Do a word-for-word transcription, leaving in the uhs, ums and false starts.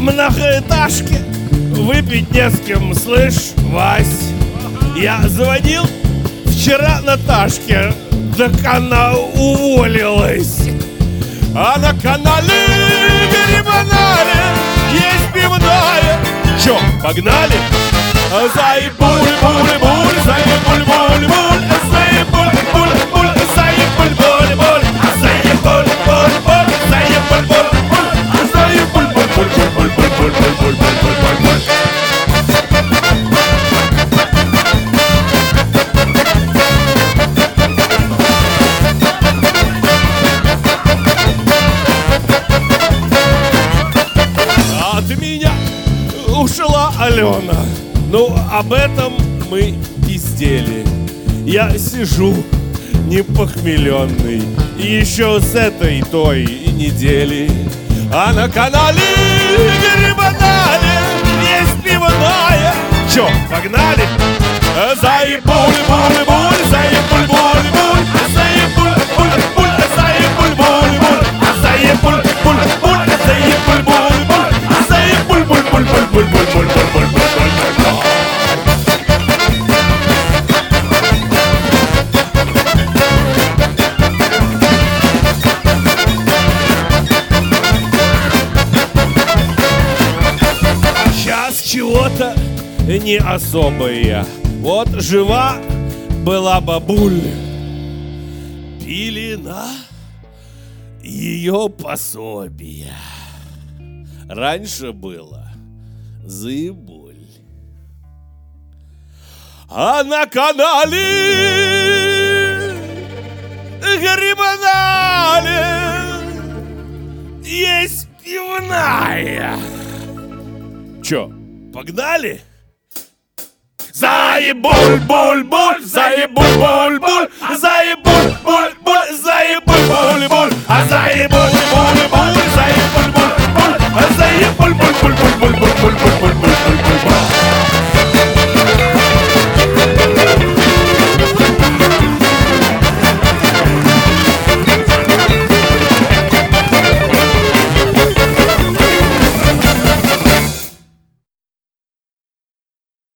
многоэтажке выпить не с кем, слышь, Вась. Я звонил вчера Наташке, так она уволилась. А на канале Грибанале есть пивная. Чё, погнали? Заебуль-буль-буль, заебуль-буль-буль, заебуль-буль-буль, заебуль-буль-буль, заебуль-буль-буль, заебуль-буль-буль, заебуль-буль-буль-буль-буль-буль-буль-буль-буль-буль. От меня ушла Алена. Ну, об этом мы пиздели. Я сижу непохмеленный еще с этой той недели. А на канале Грибанале есть пивная. Чё, погнали? Заебуль-буль-буль, заебуль-буль-буль, заебуль-буль-буль, заебуль-буль-буль, заебуль-буль-буль, заебуль-буль-буль, заебуль-буль-буль-буль-буль-буль-буль-буль-буль. Сейчас чего-то не особое. Вот жива была бабуль, пили на ее пособие. Раньше было заебуль. А на канале Грибанале есть пивная. Чё, погнали? Заебуль-буль-буль, заебуль-буль-буль, заебуль